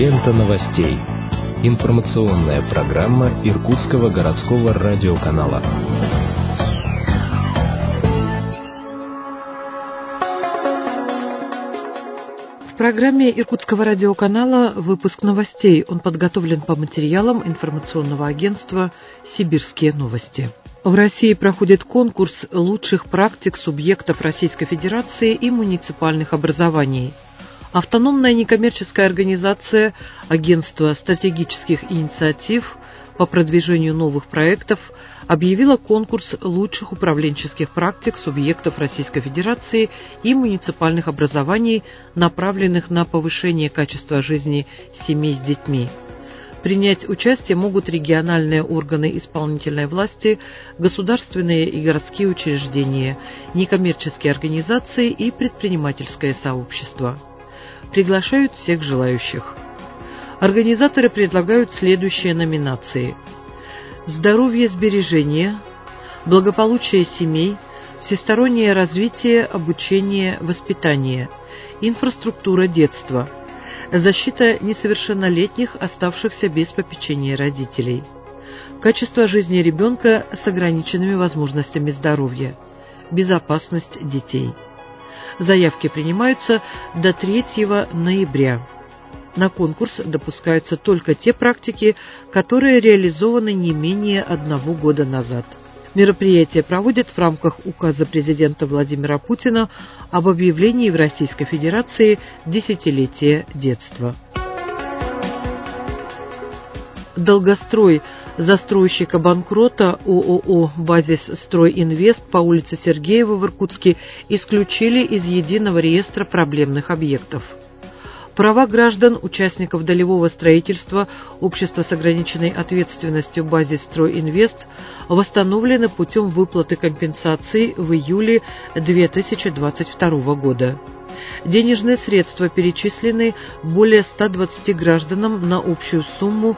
Лента новостей. Информационная программа Иркутского городского радиоканала. В программе Иркутского радиоканала выпуск новостей. Он подготовлен по материалам информационного агентства «Сибирские новости». В России проходит конкурс лучших практик субъектов Российской Федерации и муниципальных образований. Автономная некоммерческая организация Агентство стратегических инициатив по продвижению новых проектов объявила конкурс лучших управленческих практик субъектов Российской Федерации и муниципальных образований, направленных на повышение качества жизни семей с детьми. Принять участие могут региональные органы исполнительной власти, государственные и городские учреждения, некоммерческие организации и предпринимательское сообщество. Приглашают всех желающих. Организаторы предлагают следующие номинации: здоровье, сбережение, благополучие семей, всестороннее развитие, обучение, воспитание, инфраструктура детства, защита несовершеннолетних, оставшихся без попечения родителей, качество жизни ребенка с ограниченными возможностями здоровья, безопасность детей. Заявки принимаются до 3 ноября. На конкурс допускаются только те практики, которые реализованы не менее 1 года назад. Мероприятие проводят в рамках указа президента Владимира Путина об объявлении в Российской Федерации десятилетия детства. Долгострой застройщика-банкрота ООО «Базис-Стройинвест» по улице Сергеева в Иркутске исключили из единого реестра проблемных объектов. Права граждан, участников долевого строительства общества с ограниченной ответственностью «Базис-Стройинвест» восстановлены путем выплаты компенсаций в июле 2022 года. Денежные средства перечислены более 120 гражданам на общую сумму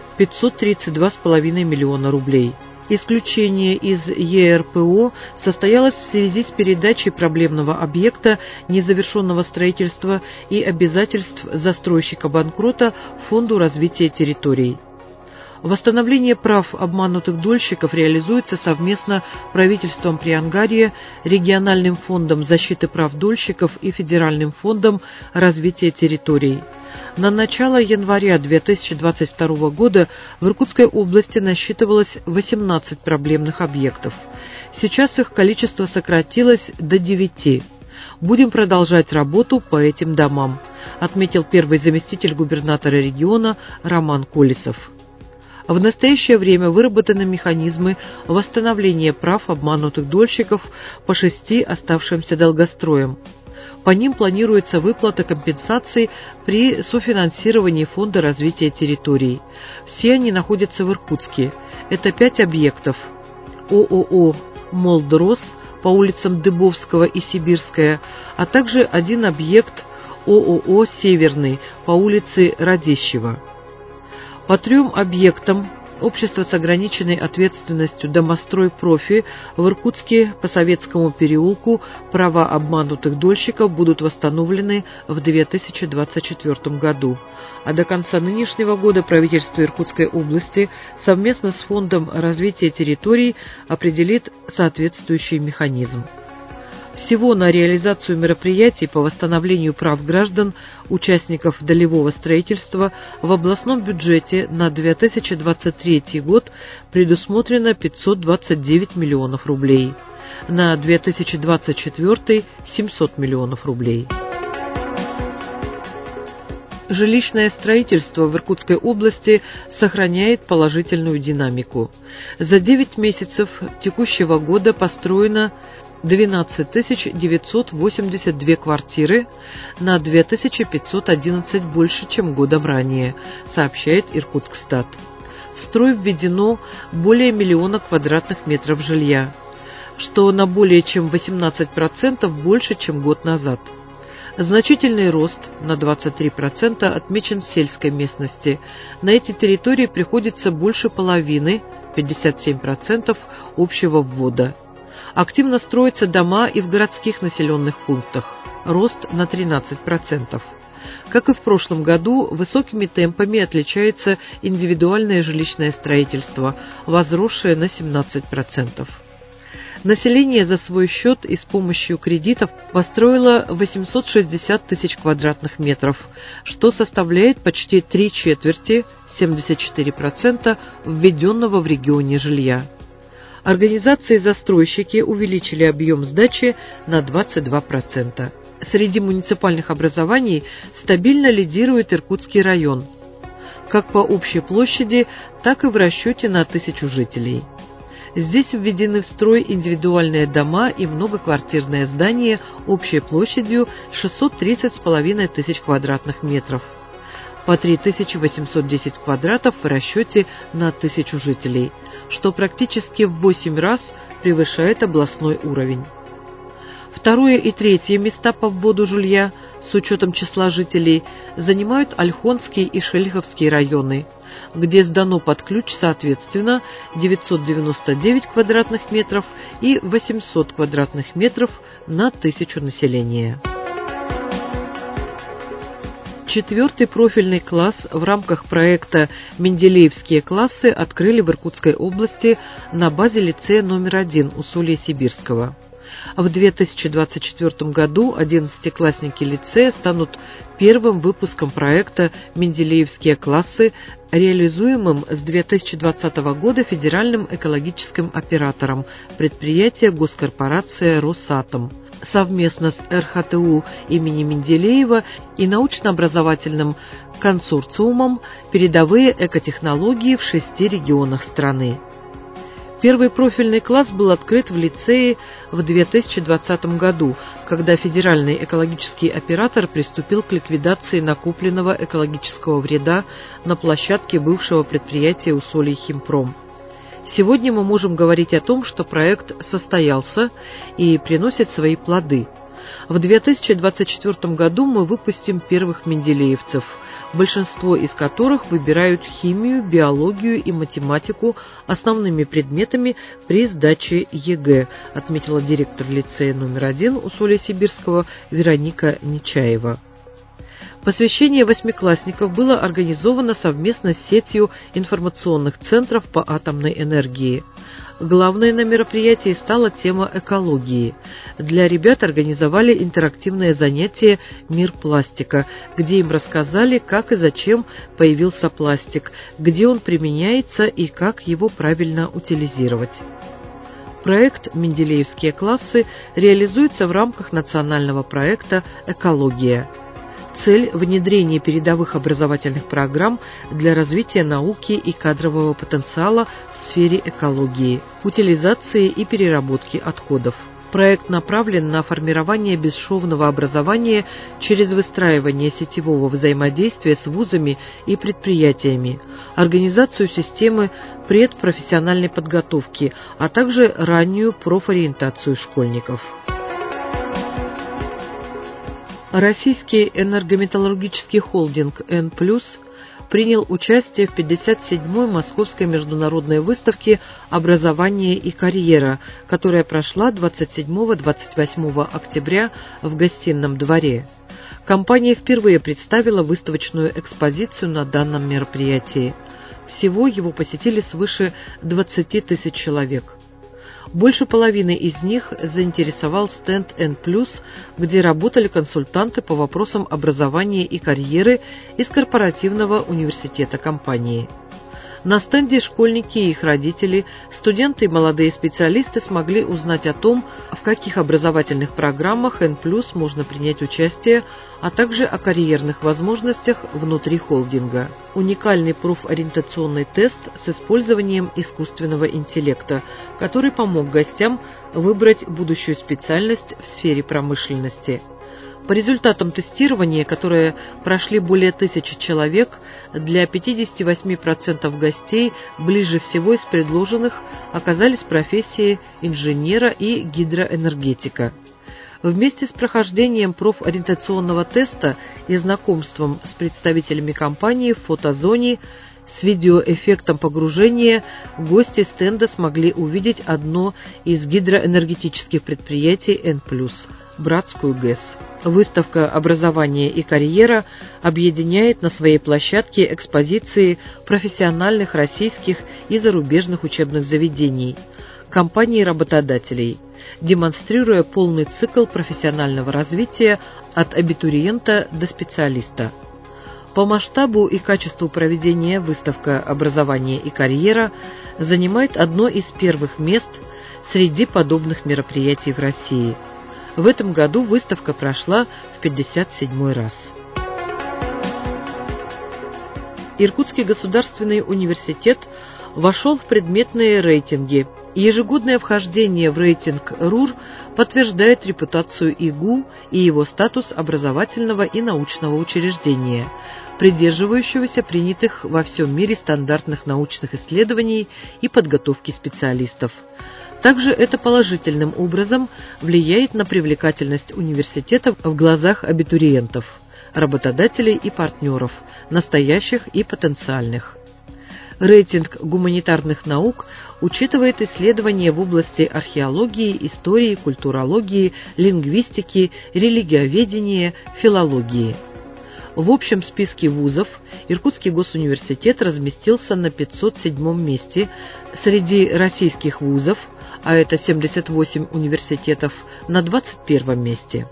532,5 миллиона рублей. Исключение из ЕРПО состоялось в связи с передачей проблемного объекта незавершенного строительства и обязательств застройщика-банкрота Фонду развития территорий. Восстановление прав обманутых дольщиков реализуется совместно правительством Приангарья, Региональным фондом защиты прав дольщиков и Федеральным фондом развития территорий. На начало января 2022 года в Иркутской области насчитывалось 18 проблемных объектов. Сейчас их количество сократилось до 9. Будем продолжать работу по этим домам, отметил первый заместитель губернатора региона Роман Колесов. В настоящее время выработаны механизмы восстановления прав обманутых дольщиков по 6 оставшимся долгостроям. По ним планируется выплата компенсаций при софинансировании Фонда развития территорий. Все они находятся в Иркутске. Это 5 объектов: ООО «Молдрос» по улицам Дыбовского и Сибирская, а также 1 объект ООО «Северный» по улице Радищева. По 3 объектам общество с ограниченной ответственностью «Домострой Профи» в Иркутске по Советскому переулку права обманутых дольщиков будут восстановлены в 2024 году. А до конца нынешнего года правительство Иркутской области совместно с Фондом развития территорий определит соответствующий механизм. Всего на реализацию мероприятий по восстановлению прав граждан, участников долевого строительства в областном бюджете на 2023 год предусмотрено 529 миллионов рублей, на 2024 – 700 миллионов рублей. Жилищное строительство в Иркутской области сохраняет положительную динамику. За 9 месяцев текущего года построено 12 982 квартиры, на 2511 больше, чем годом ранее, сообщает Иркутскстат. В строй введено более 1 миллиона квадратных метров жилья, что на более чем 18% больше, чем год назад. Значительный рост на 23% отмечен в сельской местности. На эти территории приходится больше половины, 57% общего ввода. Активно строятся дома и в городских населенных пунктах. Рост на 13%. Как и в прошлом году, высокими темпами отличается индивидуальное жилищное строительство, возросшее на 17%. Население за свой счет и с помощью кредитов построило 860 тысяч квадратных метров, что составляет почти 3/4, 74% введенного в регионе жилья. Организации-застройщики увеличили объем сдачи на 22%. Среди муниципальных образований стабильно лидирует Иркутский район, как по общей площади, так и в расчете на 1000 жителей. Здесь введены в строй индивидуальные дома и многоквартирное здание общей площадью 630,5 тысяч квадратных метров, по 3810 квадратов в расчете на 1000 жителей, что практически в 8 раз превышает областной уровень. Второе и третье места по вводу жилья, с учетом числа жителей, занимают Ольхонский и Шелиховский районы, где сдано под ключ соответственно 999 квадратных метров и 800 квадратных метров на 1000 населения. 4-й профильный класс в рамках проекта «Менделеевские классы» открыли в Иркутской области на базе лицея номер 1 Усолья-Сибирского. В 2024 году 11-классники лицея станут первым выпуском проекта «Менделеевские классы», реализуемым с 2020 года федеральным экологическим оператором предприятия госкорпорация «Росатом» совместно с РХТУ имени Менделеева и научно-образовательным консорциумом «Передовые экотехнологии» в 6 регионах страны. Первый профильный класс был открыт в лицее в 2020 году, когда федеральный экологический оператор приступил к ликвидации накопленного экологического вреда на площадке бывшего предприятия «Усолье-Химпром». Сегодня мы можем говорить о том, что проект состоялся и приносит свои плоды. В 2024 году мы выпустим первых менделеевцев, большинство из которых выбирают химию, биологию и математику основными предметами при сдаче ЕГЭ, отметила директор лицея номер 1 Усолья-Сибирского Вероника Нечаева. Посвящение 8-классников было организовано совместно с сетью информационных центров по атомной энергии. Главной на мероприятии стала тема экологии. Для ребят организовали интерактивное занятие «Мир пластика», где им рассказали, как и зачем появился пластик, где он применяется и как его правильно утилизировать. Проект «Менделеевские классы» реализуется в рамках национального проекта «Экология». Цель – внедрение передовых образовательных программ для развития науки и кадрового потенциала в сфере экологии, утилизации и переработки отходов. Проект направлен на формирование бесшовного образования через выстраивание сетевого взаимодействия с вузами и предприятиями, организацию системы предпрофессиональной подготовки, а также раннюю профориентацию школьников. Российский энергометаллургический холдинг «Н+» принял участие в 57-й Московской международной выставке «Образование и карьера», которая прошла 27-28 октября в Гостином дворе. Компания впервые представила выставочную экспозицию на данном мероприятии. Всего его посетили свыше 20 тысяч человек. Больше половины из них заинтересовал стенд N+, где работали консультанты по вопросам образования и карьеры из корпоративного университета компании. На стенде школьники и их родители, студенты и молодые специалисты смогли узнать о том, в каких образовательных программах N+ можно принять участие, а также о карьерных возможностях внутри холдинга. Уникальный профориентационный тест с использованием искусственного интеллекта, который помог гостям выбрать будущую специальность в сфере промышленности. По результатам тестирования, которые прошли более 1000 человек, для 58% гостей ближе всего из предложенных оказались профессии инженера и гидроэнергетика. Вместе с прохождением профориентационного теста и знакомством с представителями компании в фотозоне с видеоэффектом погружения гости стенда смогли увидеть одно из гидроэнергетических предприятий N+, Братскую ГЭС. Выставка «Образование и карьера» объединяет на своей площадке экспозиции профессиональных российских и зарубежных учебных заведений, компаний и работодателей, демонстрируя полный цикл профессионального развития от абитуриента до специалиста. По масштабу и качеству проведения выставка «Образование и карьера» занимает одно из первых мест среди подобных мероприятий в России. В этом году выставка прошла в 57-й раз. Иркутский государственный университет вошел в предметные рейтинги. Ежегодное вхождение в рейтинг РУР подтверждает репутацию ИГУ и его статус образовательного и научного учреждения, придерживающегося принятых во всем мире стандартных научных исследований и подготовки специалистов. Также это положительным образом влияет на привлекательность университета в глазах абитуриентов, работодателей и партнеров, настоящих и потенциальных. Рейтинг гуманитарных наук учитывает исследования в области археологии, истории, культурологии, лингвистики, религиоведения, филологии. В общем списке вузов Иркутский госуниверситет разместился на 507 месте среди российских вузов, а это 78 университетов, на 21 месте.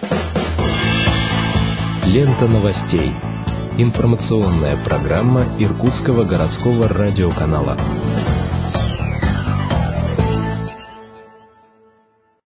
Лента новостей. Информационная программа Иркутского городского радиоканала.